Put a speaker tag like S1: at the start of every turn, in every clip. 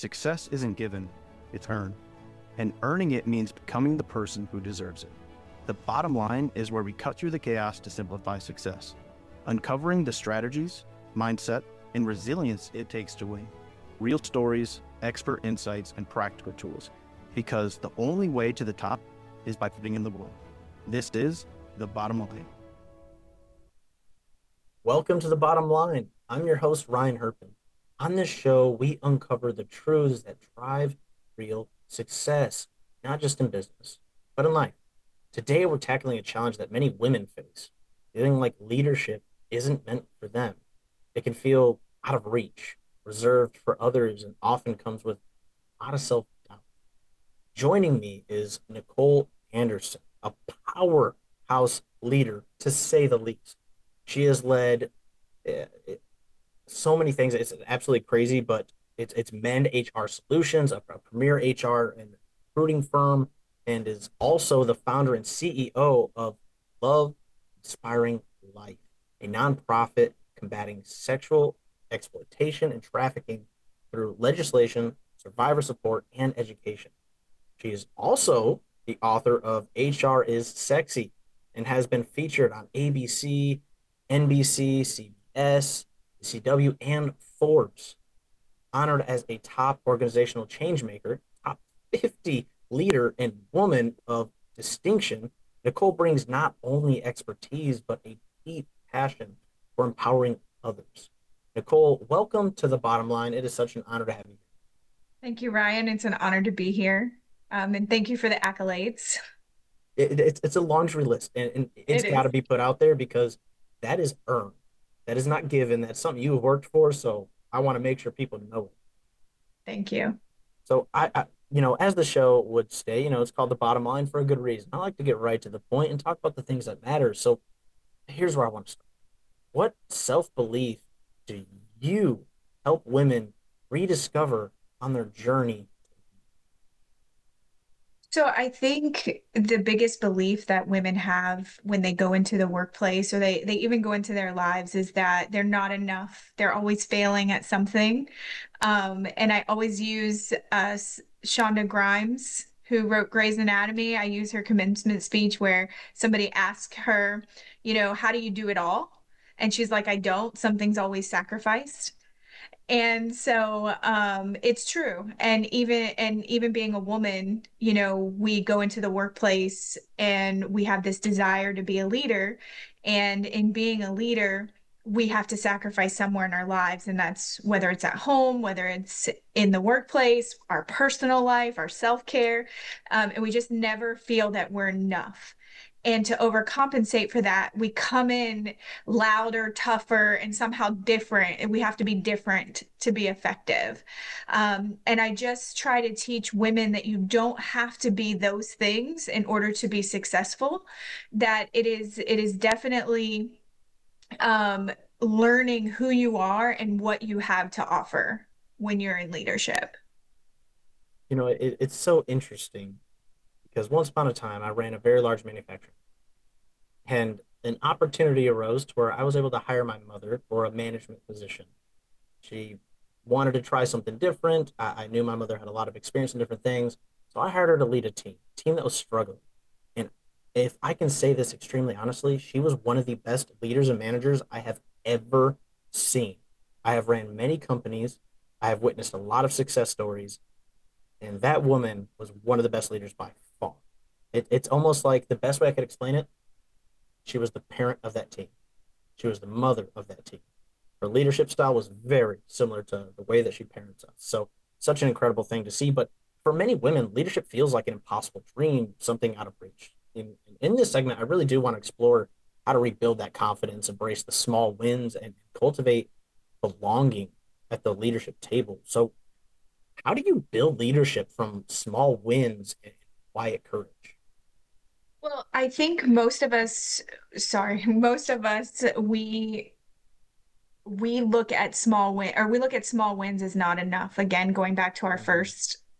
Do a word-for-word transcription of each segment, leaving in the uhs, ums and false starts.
S1: Success isn't given, it's earned. And earning it means becoming the person who deserves it. The bottom line is where we cut through the chaos to simplify success, uncovering the strategies, mindset, and resilience it takes to win. Real stories, expert insights, and practical tools. Because the only way to the top is by putting in the work. This is The Bottom Line.
S2: Welcome to The Bottom Line. I'm your host, Ryan Herpin. On this show, we uncover the truths that drive real success, not just in business, but in life. Today, we're tackling a challenge that many women face, feeling like leadership isn't meant for them. It can feel out of reach, reserved for others, and often comes with a lot of self-doubt. Joining me is Nicole Anderson, a powerhouse leader, to say the least. She has led uh, so many things. It's absolutely crazy, but it's it's Mend H R Solutions, a, a premier H R and recruiting firm, and is also the founder and C E O of Love Inspiring Life, a nonprofit combating sexual exploitation and trafficking through legislation, survivor support, and education. She is also the author of H R is Sexy and has been featured on A B C, N B C, C B S, C W, and Forbes. Honored as a top organizational change maker, top fifty leader, and woman of distinction, Nicole brings not only expertise, but a deep passion for empowering others. Nicole, welcome to The Bottom Line. It is such an honor to have you.
S3: Thank you, Ryan. It's an honor to be here. Um, and thank you for the accolades.
S2: It, it's, it's a laundry list, and, and it's
S3: It
S2: got
S3: is.
S2: to be put out there because that is earned. That is not given. That's something you have worked for. So I want to make sure people know it.
S3: Thank you.
S2: So I, I, you know, as the show would say, you know, it's called The Bottom Line for a good reason. I like to get right to the point and talk about the things that matter. So here's where I want to start. What self-belief do you help women rediscover on their journey?
S3: So I think the biggest belief that women have when they go into the workplace or they they even go into their lives is that they're not enough. They're always failing at something. Um, and I always use uh, Shonda Rhimes, who wrote Grey's Anatomy. I use her commencement speech where somebody asked her, you know, how do you do it all? And she's like, I don't. Something's always sacrificed. And so um it's true. And even and even being a woman, you know, we go into the workplace and we have this desire to be a leader. And in being a leader, we have to sacrifice somewhere in our lives. And that's whether it's at home, whether it's in the workplace, our personal life, our self-care. Um, and we just never feel that we're enough. And to overcompensate for that, we come in louder, tougher, and somehow different. And we have to be different to be effective. Um, and I just try to teach women that you don't have to be those things in order to be successful. That it is, it is definitely um, learning who you are and what you have to offer when you're in leadership.
S2: You know, it, it's so interesting because once upon a time I ran a very large manufacturing, and an opportunity arose to where I was able to hire my mother for a management position. She wanted to try something different. I, I knew my mother had a lot of experience in different things, so I hired her to lead a team, a team that was struggling. And if I can say this extremely honestly, she was one of the best leaders and managers I have ever seen. I have ran many companies. I have witnessed a lot of success stories, and that woman was one of the best leaders by far. It, it's almost like the best way I could explain it, she was the parent of that team. She was the mother of that team. Her leadership style was very similar to the way that she parents us. So, such an incredible thing to see. But for many women, leadership feels like an impossible dream, something out of reach. In, in this segment, I really do want to explore how to rebuild that confidence, embrace the small wins, and cultivate belonging at the leadership table. So, how do you build leadership from small wins and quiet courage?
S3: Well, I think most of us, sorry, most of us, we we look at small win or we look at small wins as not enough. Again, going back to our
S2: Mhm.
S3: first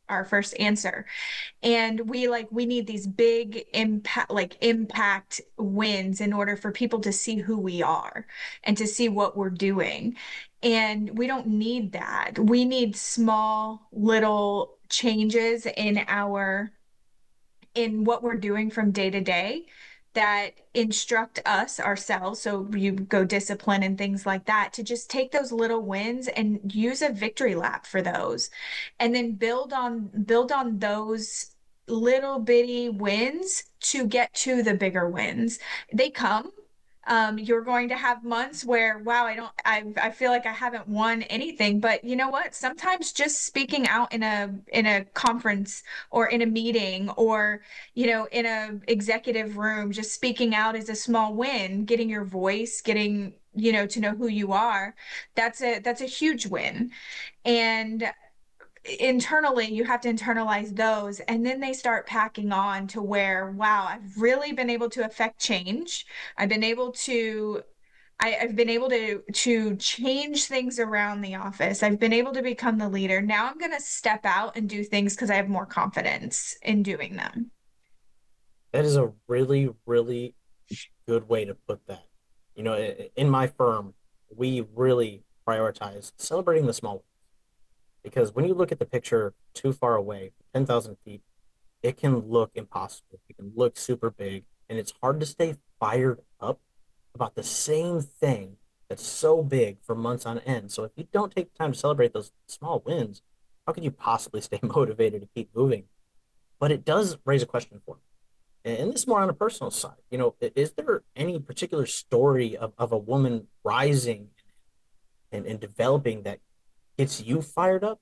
S3: our first answer. And we like we need these big impact like impact wins in order for people to see who we are and to see what we're doing. And we don't need that. We need small little changes in our in what we're doing from day to day that instruct us ourselves. So you go discipline and things like that to just take those little wins and use a victory lap for those. And then build on build on those little bitty wins to get to the bigger wins. They come. Um, you're going to have months where, wow, I don't, I, I feel like I haven't won anything. But you know what? Sometimes just speaking out in a in a conference or in a meeting or you know, in a executive room, just speaking out is a small win, getting your voice, getting, you know, to know who you are. That's a that's a huge win. And internally, you have to internalize those, and then they start packing on to where, wow, I've really been able to affect change. I've been able to I, I've been able to to change things around the office. I've been able to become the leader. Now I'm going to step out and do things because I have more confidence in doing them.
S2: That is a really, really good way to put that. You know, i- in my firm, we really prioritize celebrating the small ones because when you look at the picture too far away, ten thousand feet, it can look impossible. It can look super big, and it's hard to stay fired up about the same thing that's so big for months on end. So if you don't take time to celebrate those small wins, how can you possibly stay motivated to keep moving? But it does raise a question for me. And this is more on a personal side. You know, is there any particular story of, of a woman rising and, and developing that gets you fired up?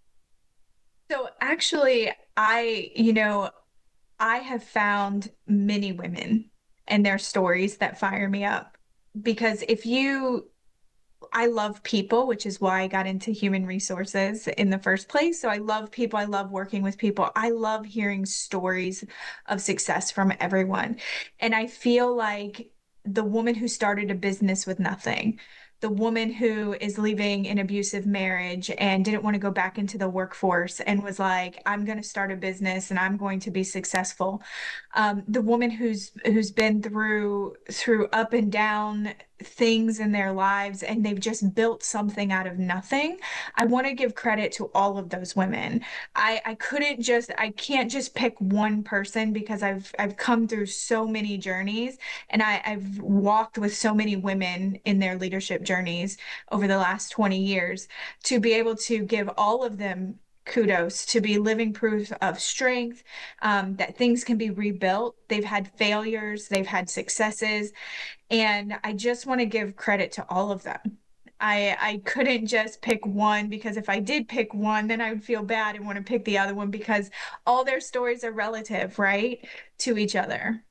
S3: So actually, I, you know, I have found many women and their stories that fire me up because if you I love people, which is why I got into human resources in the first place. So I love people. I love working with people. I love hearing stories of success from everyone. And I feel like the woman who started a business with nothing, the woman who is leaving an abusive marriage and didn't want to go back into the workforce and was like, I'm going to start a business and I'm going to be successful. Um, the woman who's who's been through through up and down things in their lives and they've just built something out of nothing. I want to give credit to all of those women. I I couldn't just I can't just pick one person because I've I've come through so many journeys and I I've walked with so many women in their leadership journeys over the last twenty years to be able to give all of them kudos to be living proof of strength, um, that things can be rebuilt. They've had failures, they've had successes, and I just want to give credit to all of them. I I couldn't just pick one because if I did pick one, then I would feel bad and want to pick the other one because all their stories are relative, right, to each other.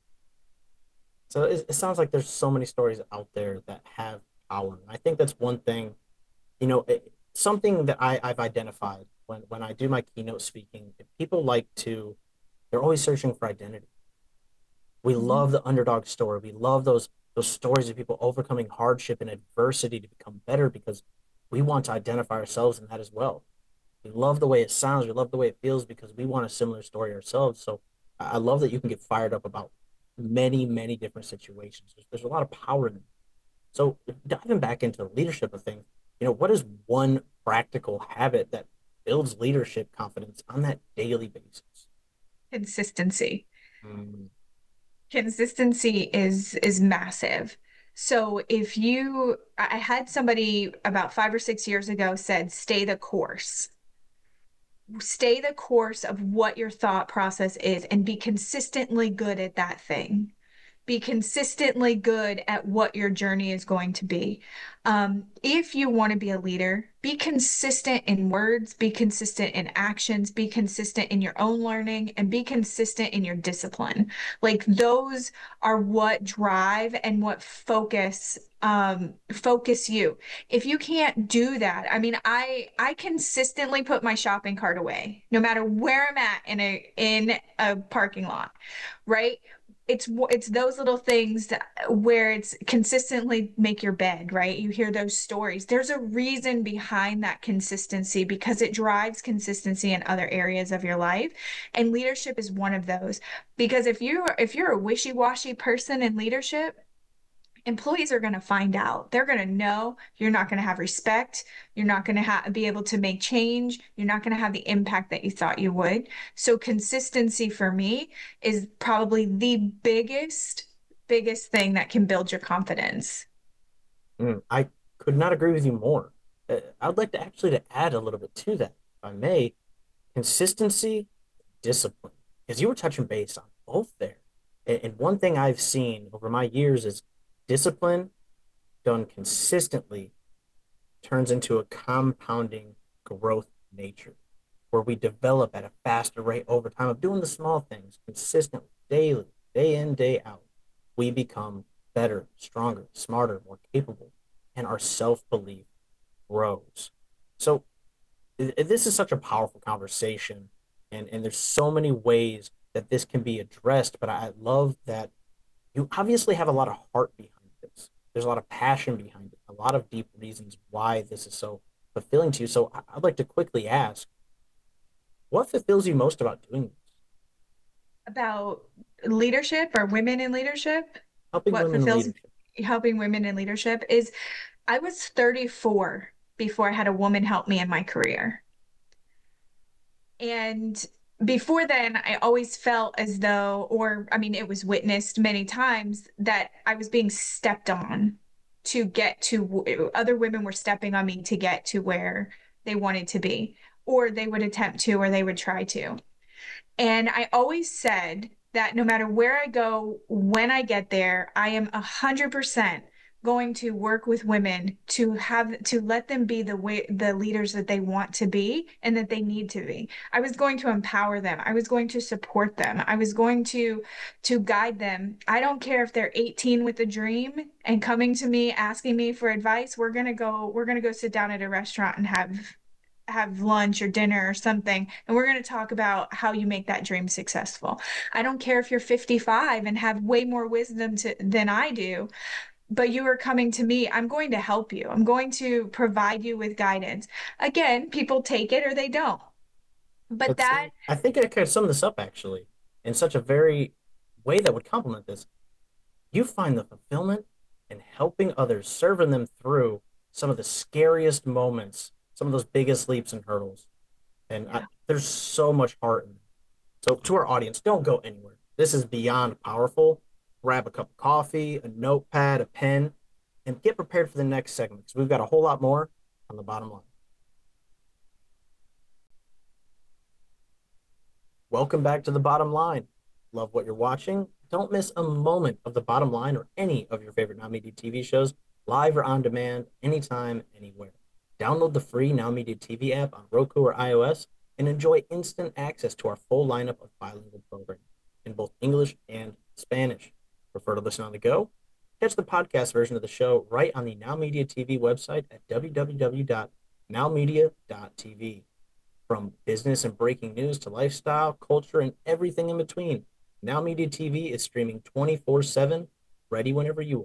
S2: So it, it sounds like there's so many stories out there that have power. And I think that's one thing, you know, it, something that I, I've identified when, when I do my keynote speaking, people like to, they're always searching for identity. We
S3: Mhm.
S2: love the underdog story. We love those those stories of people overcoming hardship and adversity to become better because we want to identify ourselves in that as well. We love the way it sounds. We love the way it feels because we want a similar story ourselves. So I I love that you can get fired up about many, many different situations. There's, there's a lot of power in it. So diving back into leadership of things, you know, what is one practical habit that builds leadership confidence on that daily basis?
S3: Consistency.
S2: Mm,
S3: Consistency is is massive. So if you, I I had somebody about five or six years ago said, stay the course. Stay the course of what your thought process is and be consistently good at that thing. Be consistently good at what your journey is going to be. Um, if you want to be a leader, be consistent in words, be consistent in actions, be consistent in your own learning, and be consistent in your discipline. Like those are what drive and what focus um focus you. If you can't do that, I mean, I I consistently put my shopping cart away, no matter where I'm at in a in a parking lot, right? it's it's those little things that, where it's consistently make your bed, right? You hear those stories. There's a reason behind that consistency because it drives consistency in other areas of your life. And leadership is one of those. Because if you if you're a wishy-washy person in leadership, employees are going to find out. They're going to know you're not going to have respect. You're not going to ha be able to make change. You're not going to have the impact that you thought you would. So consistency for me is probably the biggest, biggest thing that can build your confidence.
S2: Mm, I could not agree with you more. Uh, I'd like to actually to add a little bit to that, if I may. Consistency, discipline, because you were touching base on both there. And, and one thing I've seen over my years is discipline done consistently turns into a compounding growth nature where we develop at a faster rate over time of doing the small things consistently, daily, day in, day out. We become better, stronger, smarter, more capable, and our self belief grows. So, this is such a powerful conversation, and, and there's so many ways that this can be addressed. But I love that you obviously have a lot of heart behind this. There's a lot of passion behind it, a lot of deep reasons why this is so fulfilling to you. So I'd like to quickly ask, what fulfills you most about doing this?
S3: About leadership or women in leadership,
S2: Helping
S3: what
S2: women in
S3: fulfills
S2: leadership.
S3: helping women in leadership is I was thirty-four before I had a woman help me in my career. And before then, I always felt as though, or I mean, it was witnessed many times that I was being stepped on to get to, other women were stepping on me to get to where they wanted to be, or they would attempt to, or they would try to. And I always said that no matter where I go, when I get there, I am a hundred percent going to work with women to have to let them be the way the leaders that they want to be and that they need to be. I was going to empower them. I was going to support them. I was going to to guide them. I don't care if they're eighteen with a dream and coming to me asking me for advice. We're gonna go, we're gonna go sit down at a restaurant and have have lunch or dinner or something, and we're going to talk about how you make that dream successful. I don't care if you're fifty-five and have way more wisdom to, than I do, but you are coming to me. I'm going to help you. I'm going to provide you with guidance. Again, people take it or they don't. But
S2: That's,
S3: that
S2: I think I could sum this up actually in such a very way that would complement this. You find the fulfillment in helping others, serving them through some of the scariest moments, some of those biggest leaps and hurdles. And I,
S3: Yeah.
S2: there's so much heart in it. So, to our audience, don't go anywhere. This is beyond powerful. Grab a cup of coffee, a notepad, a pen, and get prepared for the next segment because we've got a whole lot more on the bottom line. Welcome back to the bottom line. Love what you're watching? Don't miss a moment of the bottom line or any of your favorite Now Media T V shows, live or on demand, anytime, anywhere. Download the free Now Media T V app on Roku or iOS and enjoy instant access to our full lineup of bilingual programming in both English and Spanish. Prefer to listen on the go? Catch the podcast version of the show right on the Now Media T V website at w w w dot now media dot t v. From business and breaking news to lifestyle, culture, and everything in between, Now Media T V is streaming twenty-four seven, ready whenever you are.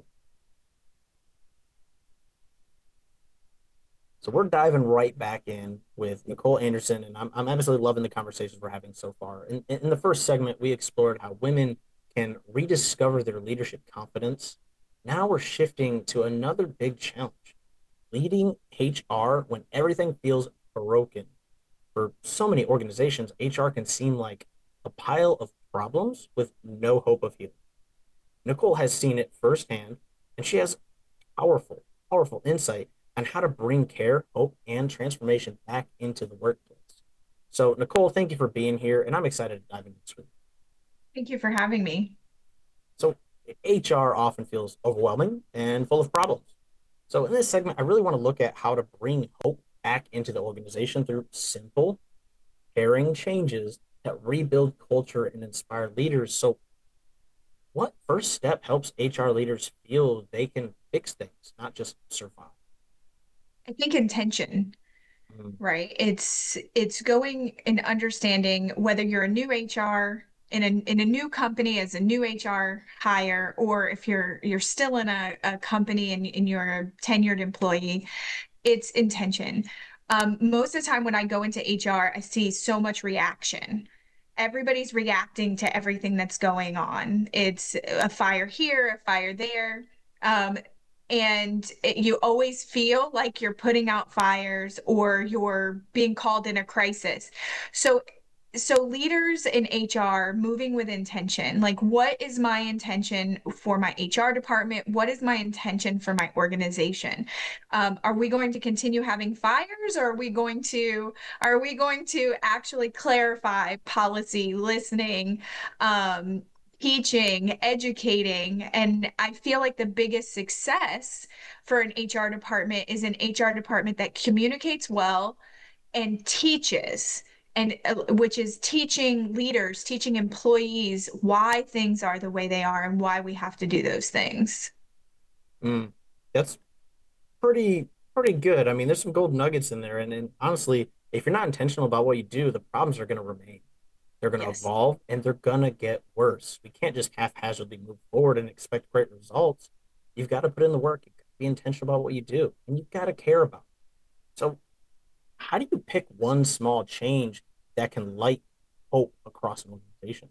S2: So we're diving right back in with Nicole Anderson, and I'm, I'm absolutely loving the conversations we're having so far. In, in the first segment, we explored how women can rediscover their leadership confidence. Now we're shifting to another big challenge, leading H R when everything feels broken. For so many organizations, H R can seem like a pile of problems with no hope of healing. Nicole has seen it firsthand, and she has powerful, powerful insight on how to bring care, hope, and transformation back into the workplace. So, Nicole, thank you for being here, and I'm excited to dive into this with you.
S3: Thank you for having me.
S2: So, H R often feels overwhelming and full of problems. So, in this segment, I really want to look at how to bring hope back into the organization through simple, caring changes that rebuild culture and inspire leaders. So, what first step helps H R leaders feel they can fix things, not just survive?
S3: I think intention.
S2: Mm,
S3: Right. It's it's going and understanding whether you're a new H R in a in a new company as a new H R hire, or if you're you're still in a, a company and, and you're a tenured employee, it's intention. Um, most of the time when I go into H R, I see so much reaction. Everybody's reacting to everything that's going on. It's a fire here, a fire there. Um, and it, you always feel like you're putting out fires or you're being called in a crisis. So so leaders in H R moving with intention, like what is my intention for my H R department? What is my intention for my organization? Um, are we going to continue having fires, or are we going to are we going to actually clarify policy, listening, um, teaching, educating? And I feel like the biggest success for an H R department is an H R department that communicates well and teaches, and uh, which is teaching leaders, teaching employees why things are the way they are and why we have to do those things.
S2: Mm, that's pretty pretty good. I mean, there's some gold nuggets in there, and, and honestly, if you're not intentional about what you do, the problems are going to remain. They're going to
S3: Yes.
S2: evolve, and they're going to get worse. We can't just haphazardly move forward and expect great results. You've got to put in the work. You've got to be intentional about what you do, and you've got to care about it. So, how do you pick one small change that can light hope across an organization?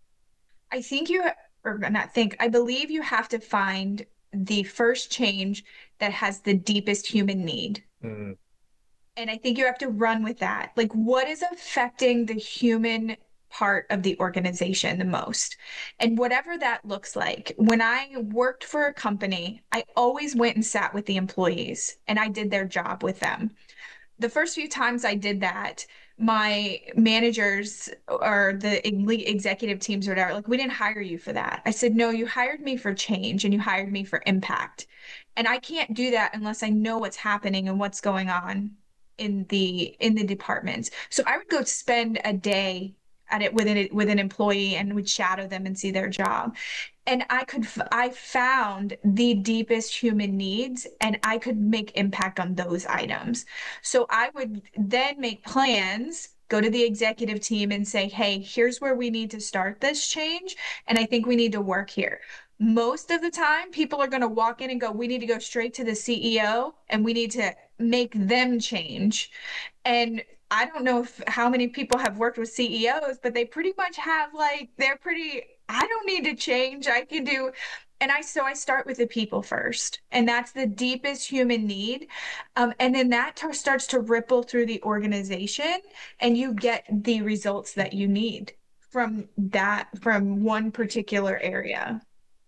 S3: I think you, or not think, I believe you have to find the first change that has the deepest human need.
S2: Mm,
S3: And I think you have to run with that. Like, what is affecting the human part of the organization the most? And whatever that looks like. When I worked for a company, I always went and sat with the employees and I did their job with them. The first few times I did that, my managers or the elite executive teams or whatever, like, we didn't hire you for that. I said, no, you hired me for change and you hired me for impact. And I can't do that unless I know what's happening and what's going on in the in the departments. So I would go spend a day at it with an with an employee and would shadow them and see their job. And I could I found the deepest human needs and I could make impact on those items. So I would then make plans, go to the executive team and say, hey, here's where we need to start this change. And I think we need to work here. Most of the time, people are going to walk in and go, we need to go straight to the C E O and we need to make them change. And I don't know if how many people have worked with C E Os, but they pretty much have like, they're pretty, I don't need to change. I can do, and I, so I start with the people first, and that's the deepest human need. Um, and then that t- starts to ripple through the organization, and you get the results that you need from that, from one particular area.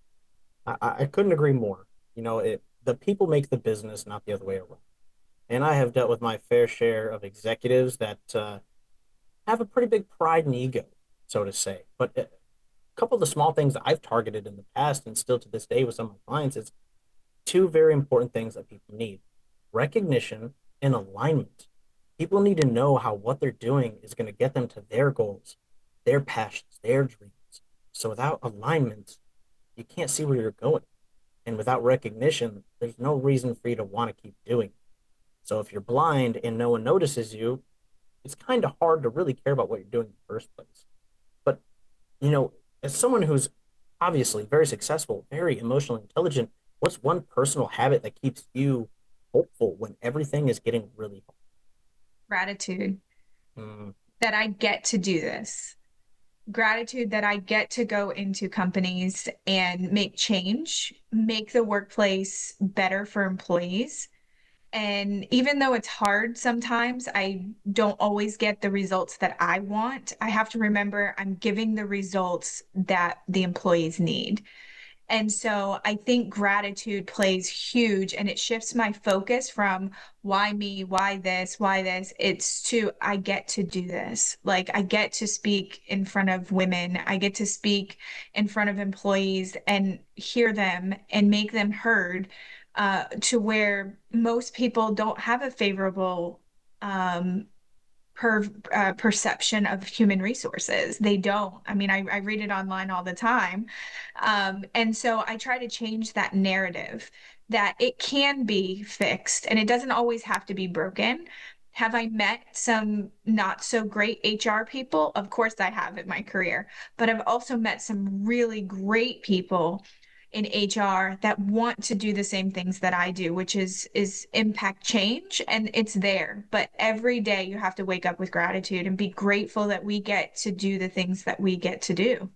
S2: I, I couldn't agree more. You know, it the people make the business, not the other way around. And I have dealt with my fair share of executives that uh, have a pretty big pride and ego, so to say. But a couple of the small things that I've targeted in the past and still to this day with some of my clients is two very important things that people need: recognition and alignment. People need to know how what they're doing is going to get them to their goals, their passions, their dreams. So without alignment, you can't see where you're going. And without recognition, there's no reason for you to want to keep doing it. So if you're blind and no one notices you, it's kind of hard to really care about what you're doing in the first place. But, you know, as someone who's obviously very successful, very emotionally intelligent, what's one personal habit that keeps you hopeful when everything is getting really
S3: Gratitude
S2: hard? Mm,
S3: that I get to do this. Gratitude that I get to go into companies and make change, make the workplace better for employees. And even though it's hard sometimes, I don't always get the results that I want. I have to remember I'm giving the results that the employees need. And so I think gratitude plays huge and it shifts my focus from why me, why this, why this. It's to I get to do this. Like I get to speak in front of women. I get to speak in front of employees and hear them and make them heard, uh, to where most people don't have a favorable um, per uh, perception of human resources. They don't. I mean, I, I read it online all the time. Um, and so I try to change that narrative that it can be fixed and it doesn't always have to be broken. Have I met some not so great H R people? Of course I have in my career, but I've also met some really great people in H R that want to do the same things that I do, which is is impact change, and it's there. But every day you have to wake up with gratitude and be grateful that we get to do the things that we get to do.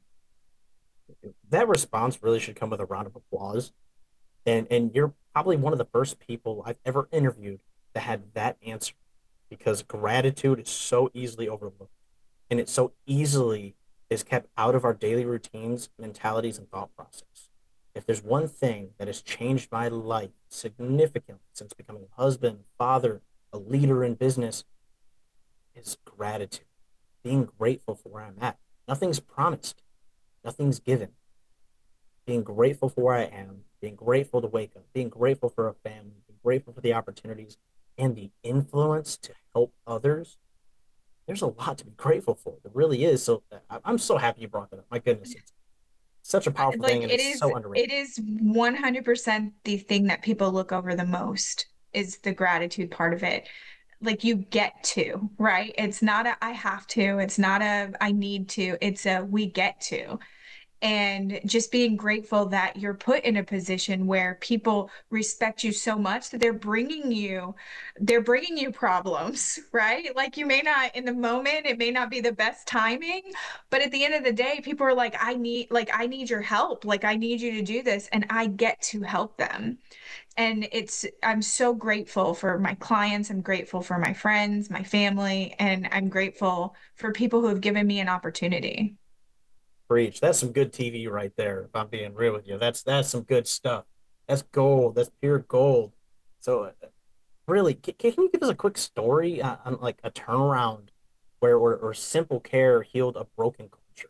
S2: That response really should come with a round of applause. And and you're probably one of the first people I've ever interviewed that had that answer, because gratitude is so easily overlooked, and it so easily is kept out of our daily routines, mentalities, and thought process. If there's one thing that has changed my life significantly since becoming a husband, father, a leader in business, is gratitude. Being grateful for where I'm at. Nothing's promised, nothing's given. Being grateful for where I am, being grateful to wake up, being grateful for a family, being grateful for the opportunities and the influence to help others. There's a lot to be grateful for. There really is. So I- am so happy you brought that up. My goodness, it's such a powerful
S3: Like
S2: thing, and
S3: it
S2: it's
S3: is,
S2: so underrated.
S3: it is one hundred percent the thing that people look over the most is the gratitude part of it. Like you get to, right? It's not a I have to, it's not a I need to, it's a we get to. And just being grateful that you're put in a position where people respect you so much that they're bringing you they're bringing you problems, right? Like you may not in the moment, it may not be the best timing, but at the end of the day people are like I need like I need your help, like I need you to do this, and I get to help them. And it's I'm so grateful for my clients, I'm grateful for my friends, my family, and I'm grateful for people who have given me an opportunity.
S2: Preach. That's some good T V right there. If I'm being real with you, that's that's some good stuff. That's gold. That's pure gold. So, uh, really, can, can you give us a quick story on, on like a turnaround where or, or simple care healed a broken culture?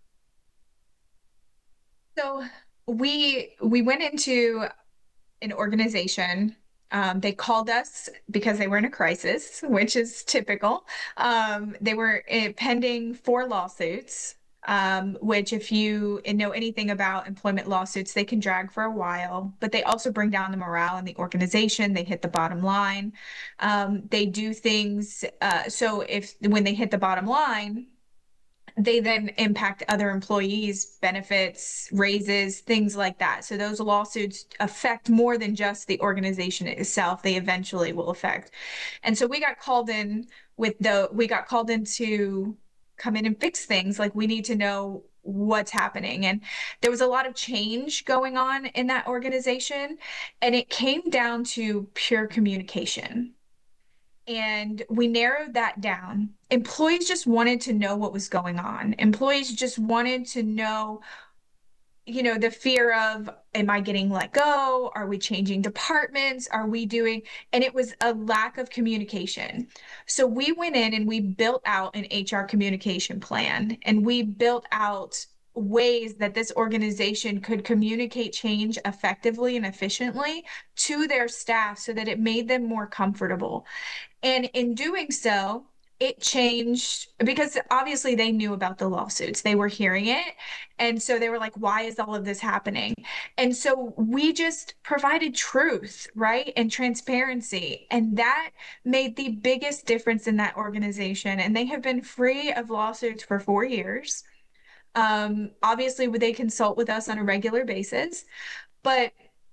S3: So we we went into an organization. Um, they called us because they were in a crisis, which is typical. Um, they were uh, pending four lawsuits, um, which, if you know anything about employment lawsuits, they can drag for a while, but they also bring down the morale in the organization. They hit the bottom line. Um, they do things. Uh, so if when they hit the bottom line, they then impact other employees, benefits, raises, things like that. So those lawsuits affect more than just the organization itself. They eventually will affect. And so we got called in with the, we got called in to come in and fix things. Like we need to know what's happening. And there was a lot of change going on in that organization. And it came down to pure communication. And we narrowed that down. Employees just wanted to know what was going on. Employees just wanted to know, you know, the fear of, am I getting let go? Are we changing departments? Are we doing, and it was a lack of communication. So we went in and we built out an H R communication plan, and we built out ways that this organization could communicate change effectively and efficiently to their staff so that it made them more comfortable. And in doing so, it changed because obviously they knew about the lawsuits. They were hearing it. And so they were like, why is all of this happening? And so we just provided truth, right? And transparency. And that made the biggest difference in that organization. And they have been free of lawsuits for four years. Um, obviously, they consult with us on a regular basis, but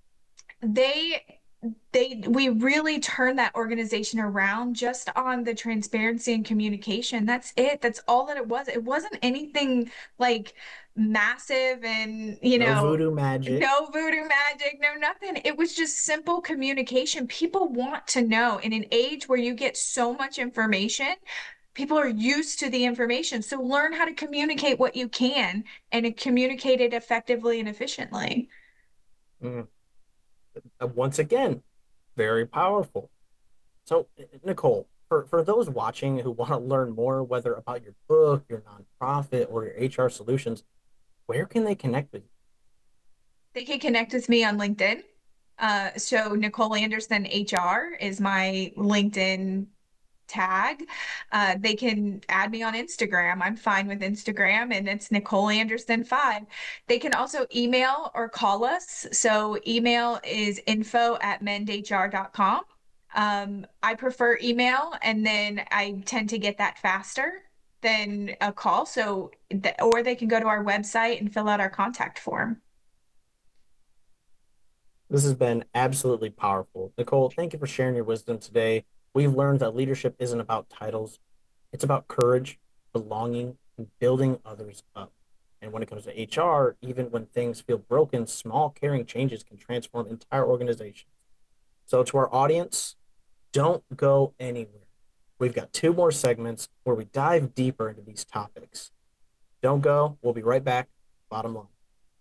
S3: they they we really turned that organization around just on the transparency and communication. That's it. That's all that it was. It wasn't anything like massive and, you
S2: No
S3: know,
S2: voodoo magic.
S3: no voodoo magic, no nothing. It was just simple communication. People want to know in an age where you get so much information. People are used to the information. So learn how to communicate what you can and communicate it effectively and efficiently.
S2: Mm. Uh, Once again, very powerful. So, Nicole, for, for those watching who want to learn more, whether about your book, your nonprofit, or your H R solutions, where can they connect with you?
S3: They can connect with me on LinkedIn. Uh, so Nicole Anderson H R is my LinkedIn tag. Uh, they can add me on Instagram. I'm fine with Instagram, and it's Nicole Anderson five. They can also email or call us. So email is info at mendhr dot com. Um, I prefer email, and then I tend to get that faster than a call. So, th or they can go to our website and fill out our contact form.
S2: This has been absolutely powerful. Nicole, thank you for sharing your wisdom today. We've learned that leadership isn't about titles, it's about courage, belonging, and building others up. And when it comes to H R, even when things feel broken, small caring changes can transform entire organizations. So, to our audience, don't go anywhere. We've got two more segments where we dive deeper into these topics. Don't go. We'll be right back. Bottom line.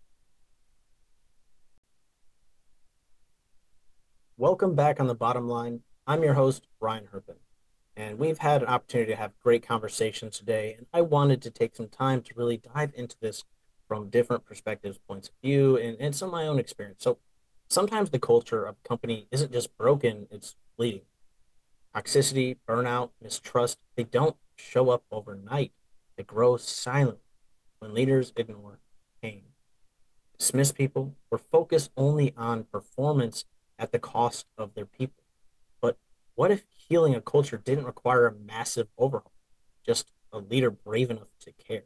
S2: Welcome back on the bottom line. I'm your host, Ryan Herpin, and we've had an opportunity to have great conversations today. And I wanted to take some time to really dive into this from different perspectives, points of view, and, and some of my own experience. So sometimes the culture of a company isn't just broken, it's bleeding. Toxicity, burnout, mistrust, they don't show up overnight. They grow silently when leaders ignore pain, dismiss people, or focus only on performance at the cost of their people. But what if healing a culture didn't require a massive overhaul, just a leader brave enough to care?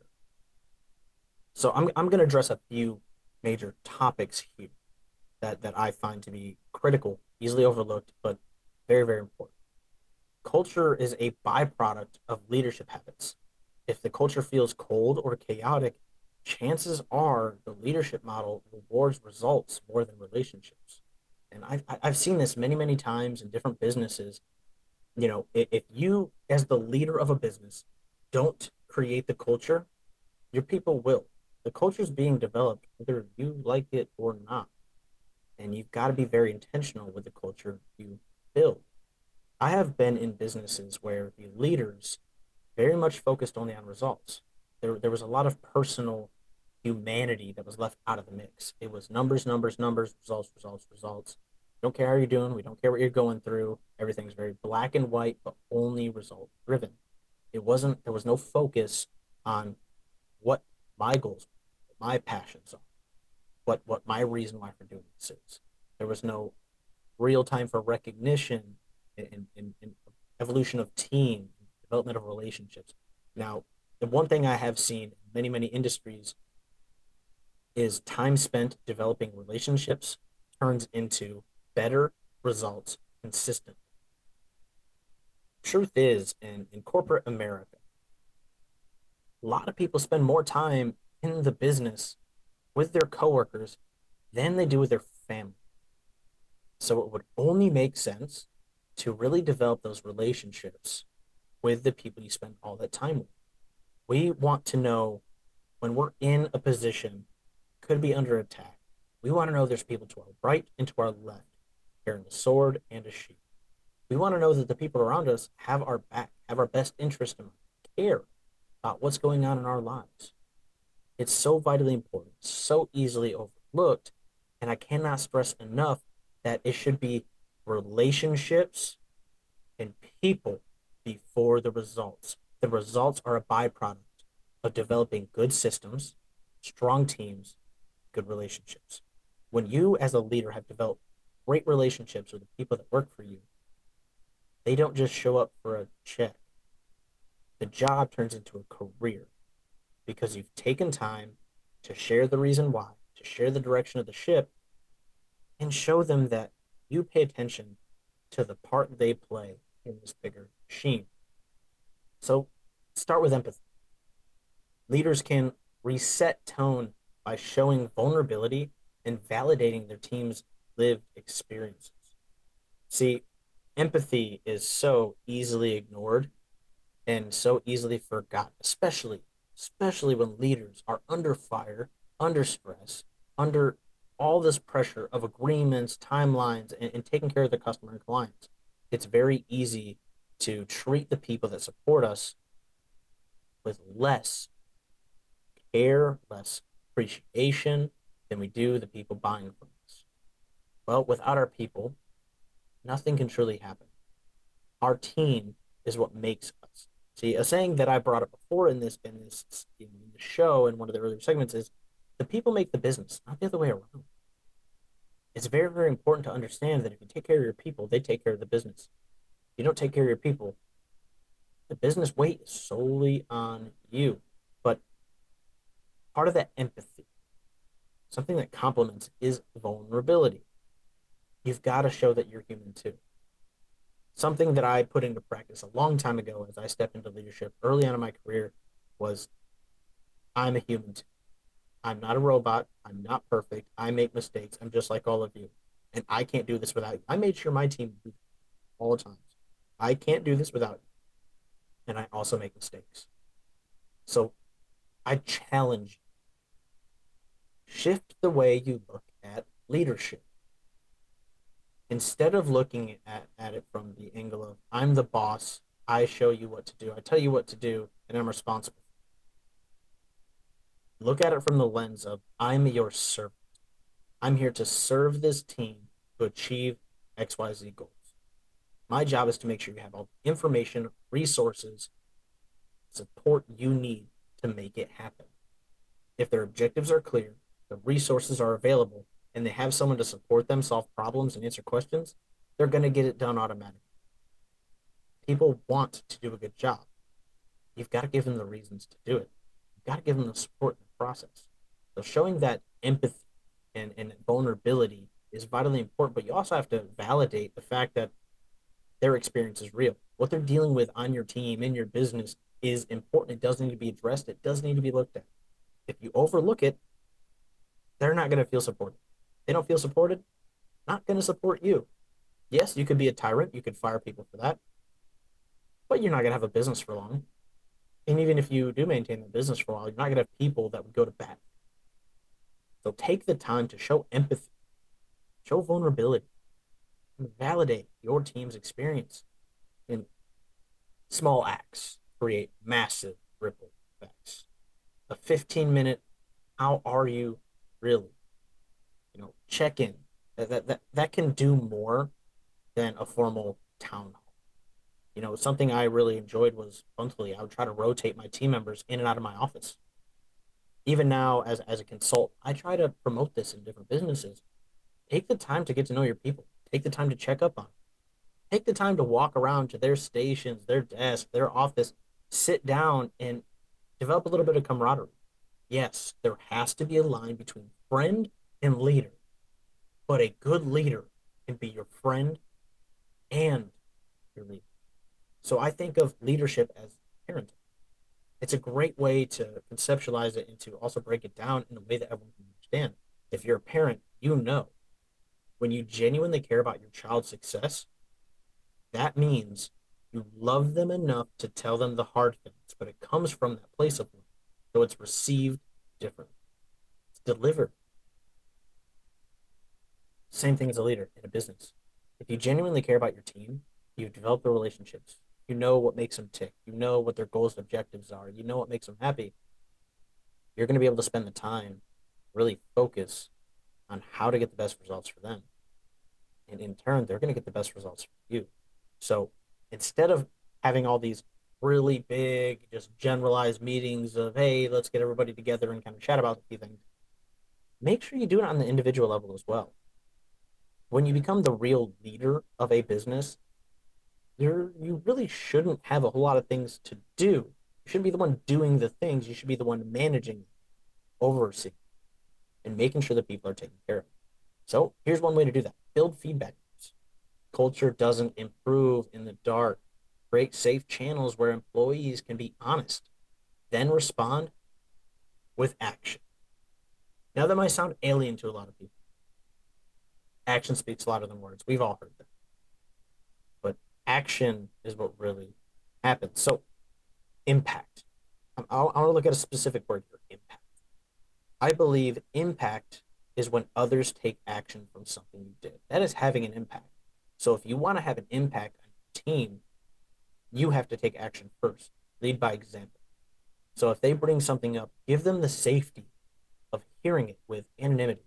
S2: So I'm, I'm going to address a few major topics here that, that I find to be critical, easily overlooked, but very, very important. Culture is a byproduct of leadership habits. If the culture feels cold or chaotic, chances are the leadership model rewards results more than relationships. And I've, I've seen this many, many times in different businesses. You know, if you, as the leader of a business, don't create the culture, your people will. The culture is being developed, whether you like it or not. And you've got to be very intentional with the culture you build. I have been in businesses where the leaders very much focused only on results. There, there was a lot of personal humanity that was left out of the mix. It was numbers, numbers, numbers, results, results, results. We don't care how you're doing. We don't care what you're going through. Everything's very black and white, but only result driven. It wasn't, there was no focus on what my goals, what my passions are, what, what my reason why for doing this is. There was no real time for recognition and, and, and evolution of team, development of relationships. Now, the one thing I have seen in many, many industries is time spent developing relationships turns into better results consistently. Truth is, in, in corporate America, a lot of people spend more time in the business with their coworkers than they do with their family. So it would only make sense to really develop those relationships with the people you spend all that time with. We want to know when we're in a position could be under attack. We want to know there's people to our right and to our left carrying a sword and a shield. We want to know that the people around us have our back, have our best interest in mind, care about what's going on in our lives. It's so vitally important, so easily overlooked, and I cannot stress enough that it should be relationships and people before the results. The results are a byproduct of developing good systems, strong teams, good relationships. When you, as a leader, have developed great relationships with the people that work for you, they don't just show up for a check. The job turns into a career because you've taken time to share the reason why, to share the direction of the ship, and show them that you pay attention to the part they play in this bigger machine. So start with empathy. Leaders can reset tone by showing vulnerability and validating their team's lived experiences. See, empathy is so easily ignored and so easily forgotten, especially especially when leaders are under fire, under stress, under all this pressure of agreements, timelines, and, and taking care of the customer and clients. It's very easy to treat the people that support us with less care, less appreciation than we do the people buying from us. Well, without our people, nothing can truly happen. Our team is what makes us. See, a saying that I brought up before in this in this in the show in one of the earlier segments is the people make the business, not the other way around. It's very, very important to understand that if you take care of your people, they take care of the business. If you don't take care of your people, the business weight is solely on you. But part of that empathy, something that complements, is vulnerability. You've got to show that you're human too. Something that I put into practice a long time ago as I stepped into leadership early on in my career was I'm a human too. I'm not a robot. I'm not perfect. I make mistakes. I'm just like all of you. And I can't do this without you. I made sure my team did all the times. I can't do this without you. And I also make mistakes. So I challenge you. Shift the way you look at leadership. Instead of looking at, at it from the angle of I'm the boss, I show you what to do, I tell you what to do, and I'm responsible. Look at it from the lens of I'm your servant. I'm here to serve this team to achieve X Y Z goals. My job is to make sure you have all the information, resources, support you need to make it happen. If their objectives are clear, the resources are available, and they have someone to support them, solve problems, and answer questions, they're going to get it done automatically. People want to do a good job. You've got to give them the reasons to do it. You've got to give them the support in the process. So showing that empathy and, and vulnerability is vitally important, but you also have to validate the fact that their experience is real. What they're dealing with on your team, in your business, is important. It does need to be addressed. It does need to be looked at. If you overlook it, they're not going to feel supported. They don't feel supported, not going to support you. Yes, you could be a tyrant. You could fire people for that. But you're not going to have a business for long. And even if you do maintain the business for a while, you're not going to have people that would go to bat. So take the time to show empathy, show vulnerability, and validate your team's experience. In small acts create massive ripple effects. A fifteen minute, how are you really? You know, check in. That, that, that, that can do more than a formal town hall. You know, something I really enjoyed was monthly. I would try to rotate my team members in and out of my office. Even now, as, as a consultant, I try to promote this in different businesses. Take the time to get to know your people. Take the time to check up on them. Take the time to walk around to their stations, their desk, their office, sit down and develop a little bit of camaraderie. Yes, there has to be a line between friend and leader, but a good leader can be your friend and your leader. So I think of leadership as parenting. It's a great way to conceptualize it and to also break it down in a way that everyone can understand. If you're a parent, you know when you genuinely care about your child's success, that means you love them enough to tell them the hard things, but it comes from that place of love. So it's received differently. It's delivered. Same thing as a leader in a business. If you genuinely care about your team, you develop the relationships. You know what makes them tick. You know what their goals and objectives are. You know what makes them happy. You're going to be able to spend the time, really focus on how to get the best results for them. And in turn, they're going to get the best results for you. So instead of having all these really big, just generalized meetings of, hey, let's get everybody together and kind of chat about a few things, make sure you do it on the individual level as well. When you become the real leader of a business, you're, you really shouldn't have a whole lot of things to do. You shouldn't be the one doing the things. You should be the one managing, overseeing, and making sure that people are taken care of. So here's one way to do that. Build feedback groups. Culture doesn't improve in the dark. Create safe channels where employees can be honest, then respond with action. Now that might sound alien to a lot of people. Action speaks louder than words. We've all heard that. But action is what really happens. So impact. I want to look at a specific word here, impact. I believe impact is when others take action from something you did. That is having an impact. So if you want to have an impact on your team, you have to take action first. Lead by example. So if they bring something up, give them the safety of hearing it with anonymity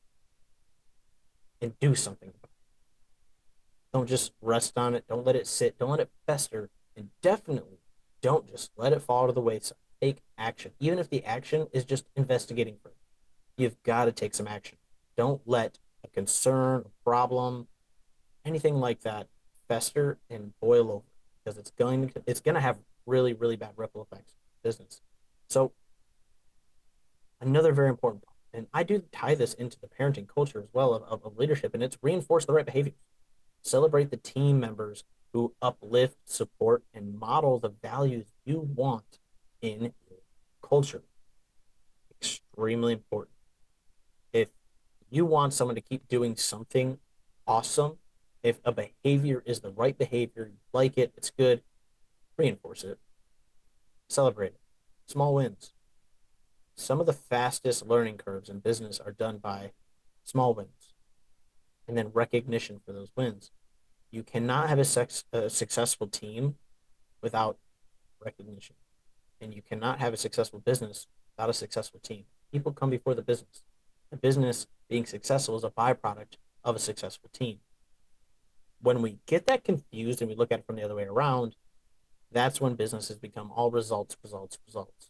S2: and do something about it. Don't just rest on it. Don't let it sit. Don't let it fester. And definitely don't just let it fall to the wayside. Take action. Even if the action is just investigating further, you've got to take some action. Don't let a concern, a problem, anything like that fester and boil over because it's going to, it's going to have really, really bad ripple effects in business. So another very important part, and I do tie this into the parenting culture as well of, of, of leadership, and it's reinforce the right behaviors. Celebrate the team members who uplift, support, and model the values you want in your culture. Extremely important. If you want someone to keep doing something awesome, if a behavior is the right behavior, you like it, it's good, reinforce it, celebrate it. Small wins. Some of the fastest learning curves in business are done by small wins and then recognition for those wins. You cannot have a, sex, a successful team without recognition, and you cannot have a successful business without a successful team. People come before the business. The business being successful is a byproduct of a successful team. When we get that confused and we look at it from the other way around, that's when businesses become all results, results, results.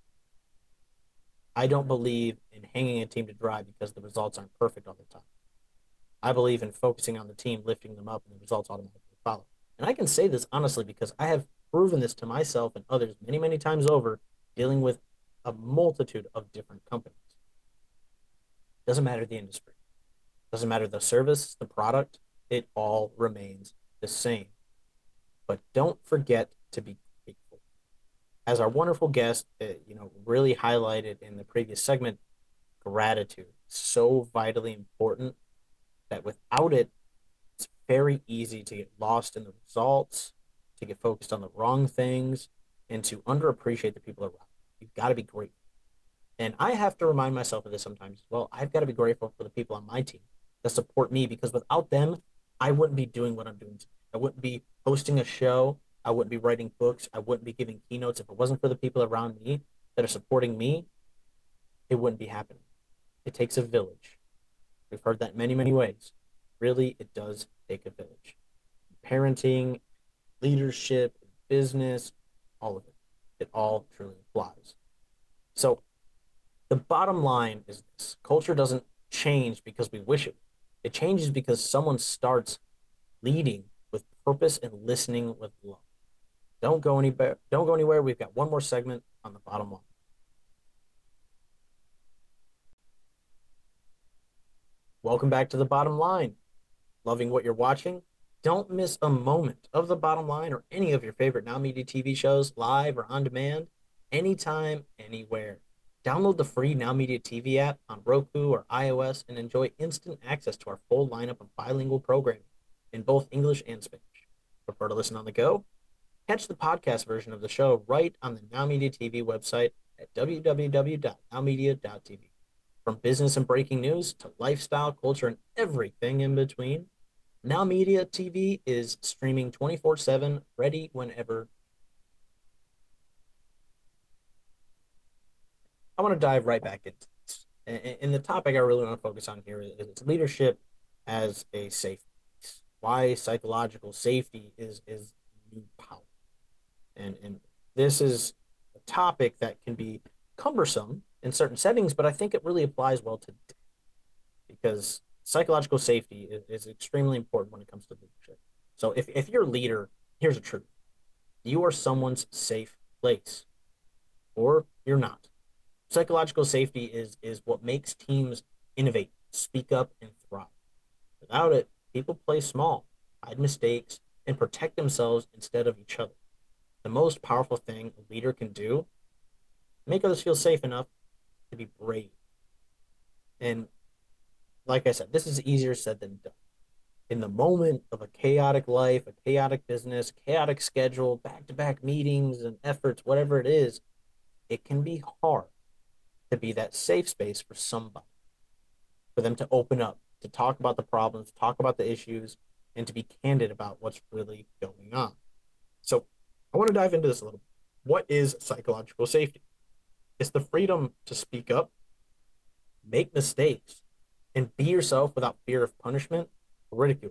S2: I don't believe in hanging a team to dry because the results aren't perfect all the time. I believe in focusing on the team, lifting them up, and the results automatically follow. And I can say this honestly because I have proven this to myself and others many, many times over, dealing with a multitude of different companies. Doesn't matter the industry. Doesn't matter the service, the product, it all remains the same. But don't forget to be grateful. As our wonderful guest, uh, you know, really highlighted in the previous segment, gratitude, so vitally important that without it, it's very easy to get lost in the results, to get focused on the wrong things, and to underappreciate the people around. You've got to be grateful. And I have to remind myself of this sometimes as well. I've got to be grateful for the people on my team that support me because without them, I wouldn't be doing what I'm doing today. I wouldn't be hosting a show. I wouldn't be writing books. I wouldn't be giving keynotes. If it wasn't for the people around me that are supporting me, it wouldn't be happening. It takes a village. We've heard that many, many ways. Really, it does take a village. Parenting, leadership, business, all of it. It all truly applies. So the bottom line is this. Culture doesn't change because we wish it. It changes because someone starts leading with purpose and listening with love. Don't go anywhere. Don't go anywhere. We've got one more segment on the bottom line. Welcome back to the bottom line. Loving what you're watching? Don't miss a moment of the bottom line or any of your favorite Now Media T V shows, live or on demand, anytime, anywhere. Download the free Now Media T V app on Roku or iOS and enjoy instant access to our full lineup of bilingual programming in both English and Spanish. Prefer to listen on the go? Catch the podcast version of the show right on the Now Media T V website at w w w dot now media dot t v. From business and breaking news to lifestyle, culture, and everything in between, Now Media T V is streaming twenty-four seven, ready whenever. I want to dive right back into this. And the topic I really want to focus on here is leadership as a safe place. Why psychological safety is is new power. And and this is a topic that can be cumbersome in certain settings, but I think it really applies well to because psychological safety is, is extremely important when it comes to leadership. So if, if you're a leader, here's the truth. You are someone's safe place, or you're not. Psychological safety is is what makes teams innovate, speak up, and thrive. Without it, people play small, hide mistakes, and protect themselves instead of each other. The most powerful thing a leader can do, make others feel safe enough to be brave. And like I said, this is easier said than done. In the moment of a chaotic life, a chaotic business, chaotic schedule, back-to-back meetings and efforts, whatever it is, it can be hard to be that safe space for somebody, for them to open up, to talk about the problems, talk about the issues, and to be candid about what's really going on. So I want to dive into this a little bit. What is psychological safety? It's the freedom to speak up, make mistakes, and be yourself without fear of punishment or ridicule.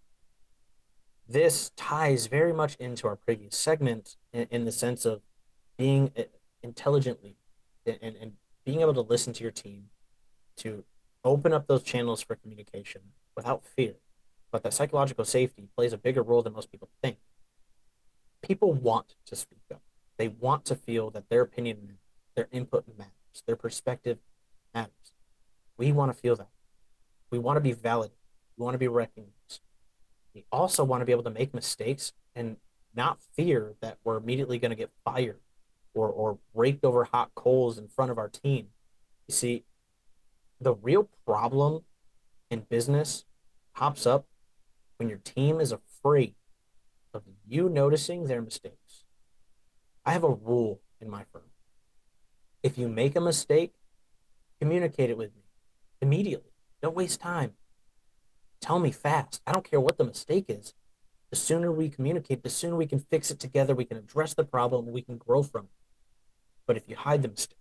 S2: This ties very much into our previous segment in, in the sense of being intelligently and, and being able to listen to your team, to Open up those channels for communication without fear. But that psychological safety plays a bigger role than most people think. People want to speak up. They want to feel that their opinion matters, their input matters, their perspective matters. We want to feel that. We want to be validated. We want to be recognized. We also want to be able to make mistakes and not fear that we're immediately going to get fired or, or raked over hot coals in front of our team. You see, the real problem in business pops up when your team is afraid of you noticing their mistakes. I have a rule in my firm. If you make a mistake, communicate it with me immediately. Don't waste time. Tell me fast. I don't care what the mistake is. The sooner we communicate, the sooner we can fix it together, we can address the problem, we can grow from it. But if you hide the mistake,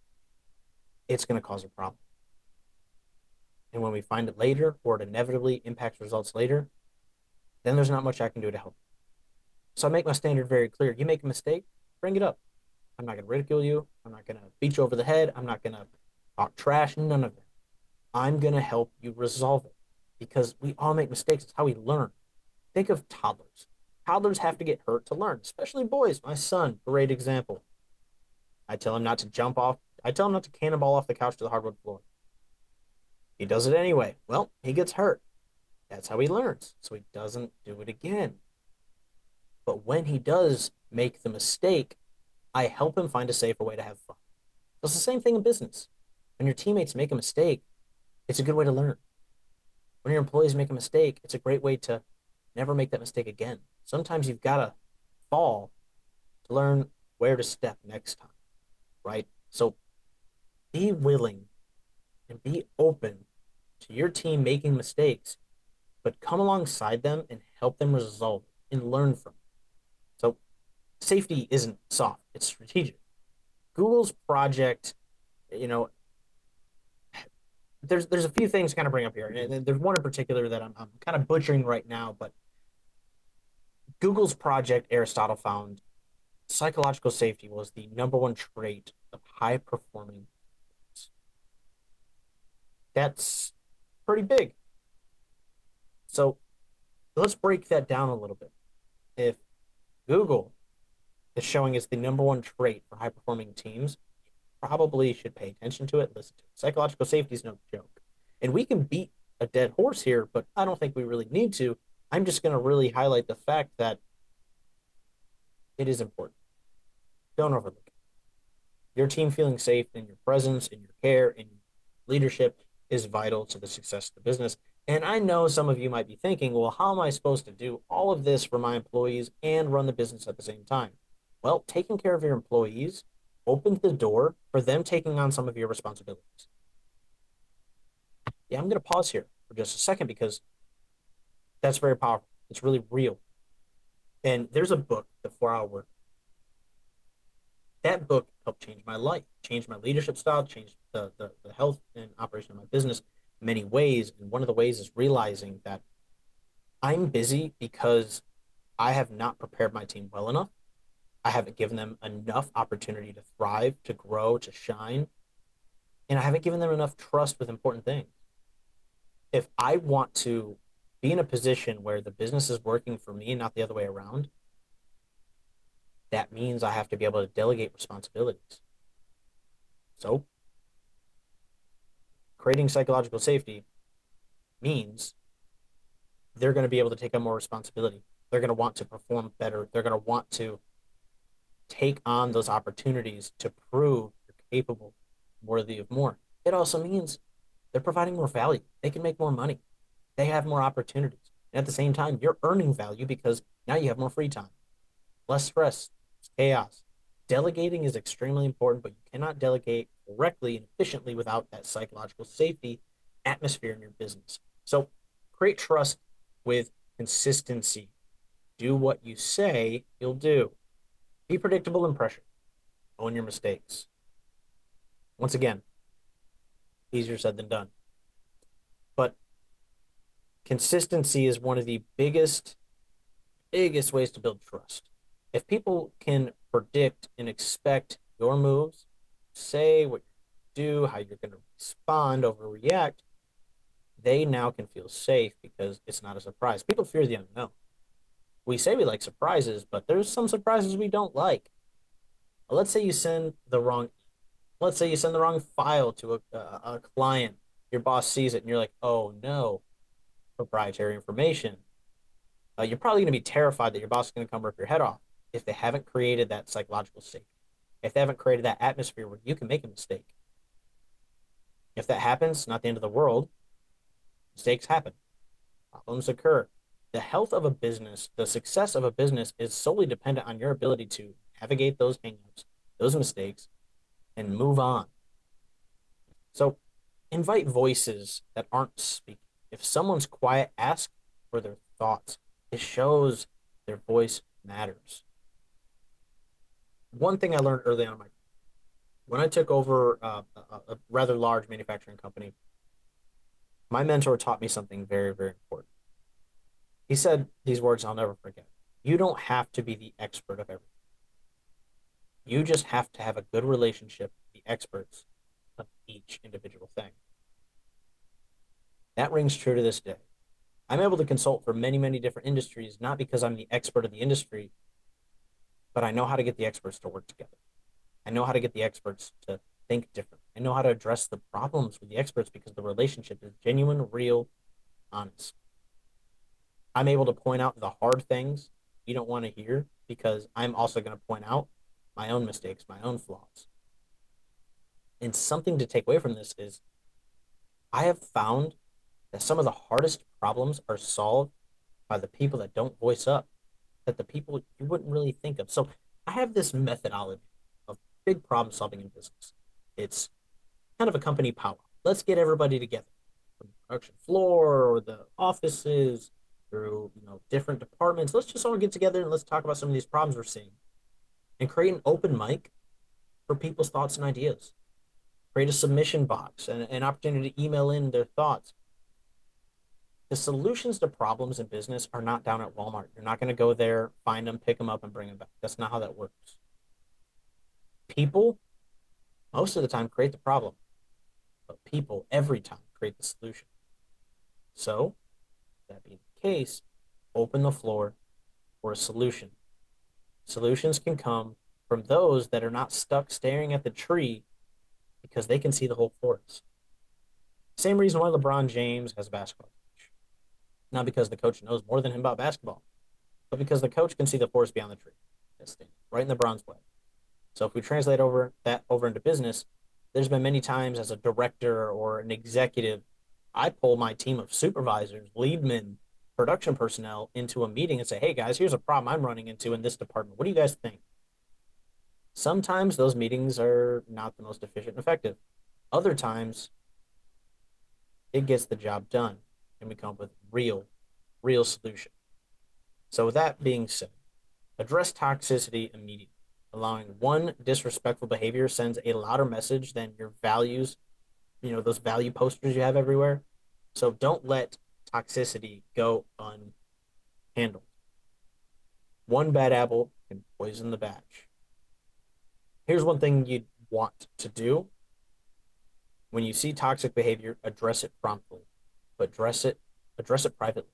S2: it's going to cause a problem. And when we find it later, or it inevitably impacts results later, then there's not much I can do to help. So I make my standard very clear. You make a mistake, bring it up. I'm not going to ridicule you. I'm not going to beat you over the head. I'm not going to talk trash, none of that. I'm going to help you resolve it because we all make mistakes. It's how we learn. Think of toddlers. Toddlers have to get hurt to learn, especially boys. My son, great example. I tell him not to jump off. I tell him not to cannonball off the couch to the hardwood floor. He does it anyway. Well, he gets hurt. That's how he learns. So he doesn't do it again. But when he does make the mistake, I help him find a safer way to have fun. It's the same thing in business. When your teammates make a mistake, it's a good way to learn. When your employees make a mistake, it's a great way to never make that mistake again. Sometimes you've got to fall to learn where to step next time, right? So be willing and be open to your team making mistakes, but come alongside them and help them resolve it and learn from it. So safety isn't soft, it's strategic. Google's project, you know, there's there's a few things to kind of bring up here. And there's one in particular that I'm, I'm kind of butchering right now, but Google's project, Aristotle found psychological safety was the number one trait of high performing. That's pretty big. So let's break that down a little bit. If Google is showing it's the number one trait for high performing teams, you probably should pay attention to it, listen to it. Psychological safety is no joke. And we can beat a dead horse here, but I don't think we really need to. I'm just going to really highlight the fact that it is important. Don't overlook it. Your team feeling safe in your presence, in your care, in your leadership is vital to the success of the business. And I know some of you might be thinking, well, how am I supposed to do all of this for my employees and run the business at the same time? Well, taking care of your employees opens the door for them taking on some of your responsibilities. Yeah, I'm going to pause here for just a second because that's very powerful. It's really real. And there's a book, The four-Hour Work. That book helped change my life, changed my leadership style, changed the, the, the health and operation of my business in many ways. And one of the ways is realizing that I'm busy because I have not prepared my team well enough. I haven't given them enough opportunity to thrive, to grow, to shine. And I haven't given them enough trust with important things. If I want to be in a position where the business is working for me and not the other way around, that means I have to be able to delegate responsibilities. So, creating psychological safety means they're going to be able to take on more responsibility. They're going to want to perform better. They're going to want to take on those opportunities to prove you're capable, worthy of more. It also means they're providing more value. They can make more money. They have more opportunities. And at the same time, you're earning value because now you have more free time, less stress, chaos. Delegating is extremely important, but you cannot delegate correctly and efficiently without that psychological safety atmosphere in your business. So create trust with consistency. Do what you say you'll do. Be predictable and pressured. Own your mistakes. Once again, easier said than done. But consistency is one of the biggest, biggest ways to build trust. If people can predict and expect your moves, say what you do, how you're going to respond, overreact, they now can feel safe because it's not a surprise. People fear the unknown. We say we like surprises, but there's some surprises we don't like. Let's say you send the wrong, let's say you send the wrong file to a, a, a client. Your boss sees it and you're like, oh no, proprietary information. Uh, you're probably going to be terrified that your boss is going to come rip your head off if they haven't created that psychological safety. If they haven't created that atmosphere where you can make a mistake. If that happens, not the end of the world. Mistakes happen. Problems occur. The health of a business, the success of a business is solely dependent on your ability to navigate those hangups, those mistakes, and move on. So invite voices that aren't speaking. If someone's quiet, ask for their thoughts. It shows their voice matters. One thing I learned early on in my when I took over uh, a, a rather large manufacturing company, my mentor taught me something very, very important. He said these words I'll never forget. You don't have to be the expert of everything. You just have to have a good relationship with the experts of each individual thing. That rings true to this day. I'm able to consult for many, many different industries, not because I'm the expert of the industry, but I know how to get the experts to work together. I know how to get the experts to think different. I know how to address the problems with the experts because the relationship is genuine, real, honest. I'm able to point out the hard things you don't want to hear because I'm also going to point out my own mistakes, my own flaws. And something to take away from this is I have found that some of the hardest problems are solved by the people that don't voice up, that the people you wouldn't really think of. So I have this methodology of big problem solving in business. It's kind of a company power. Let's get everybody together from the production floor or the offices through you know different departments. Let's just all get together and let's talk about some of these problems we're seeing and create an open mic for people's thoughts and ideas. Create a submission box and an opportunity to email in their thoughts. The solutions to problems in business are not down at Walmart. You're not going to go there, find them, pick them up, and bring them back. That's not how that works. People, most of the time, create the problem, but people, every time, create the solution. So, that being the case, open the floor for a solution. Solutions can come from those that are not stuck staring at the tree because they can see the whole forest. Same reason why LeBron James has a basketball coach. Not because the coach knows more than him about basketball, but because the coach can see the forest beyond the tree. That's right in the bronze way. So if we translate over that over into business, there's been many times as a director or an executive, I pull my team of supervisors, leadmen, production personnel into a meeting and say, hey guys, here's a problem I'm running into in this department. What do you guys think? Sometimes those meetings are not the most efficient and effective. Other times, it gets the job done and we come up with real, real solution. So with that being said, address toxicity immediately. Allowing one disrespectful behavior sends a louder message than your values, you know, those value posters you have everywhere. So don't let toxicity go unhandled. One bad apple can poison the batch. Here's one thing you'd want to do. When you see toxic behavior, address it promptly, but address it, address it privately.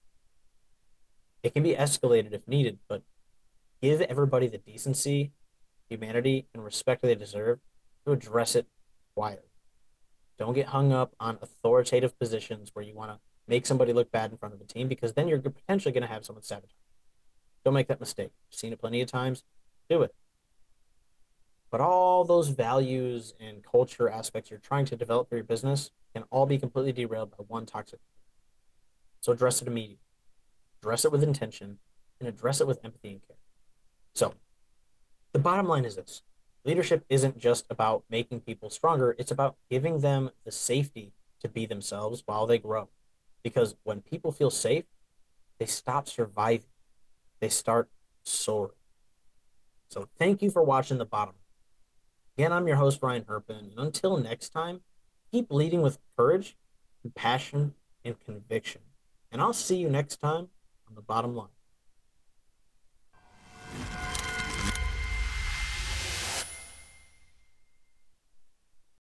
S2: It can be escalated if needed, but give everybody the decency, humanity, and respect they deserve to address it quietly. Don't get hung up on authoritative positions where you want to make somebody look bad in front of the team because then you're potentially going to have someone sabotage. Don't make that mistake. I've seen it plenty of times. Do it. But all those values and culture aspects you're trying to develop for your business can all be completely derailed by one toxic. So address it immediately. Address it with intention and address it with empathy and care. So the bottom line is this. Leadership isn't just about making people stronger. It's about giving them the safety to be themselves while they grow. Because when people feel safe, they stop surviving. They start soaring. So thank you for watching The Bottom. Again, I'm your host, Ryan Herpin. And until next time, keep leading with courage, compassion, and conviction. And I'll see you next time on The Bottom Line.